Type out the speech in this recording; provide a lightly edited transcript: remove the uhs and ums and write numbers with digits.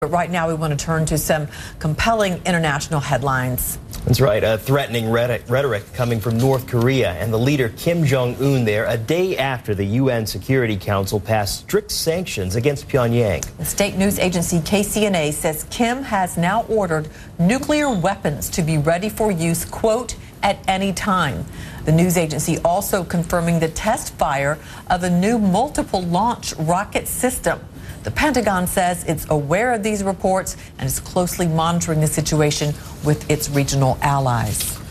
But right now we want to turn to some compelling international headlines. That's right. A threatening rhetoric coming from North Korea and the leader Kim Jong-un there a day after the UN Security Council passed strict sanctions against Pyongyang. The state news agency KCNA says Kim has now ordered nuclear weapons to be ready for use, quote, at any time. The news agency also confirming the test fire of a new multiple launch rocket system. The Pentagon says it's aware of these reports and is closely monitoring the situation with its regional allies.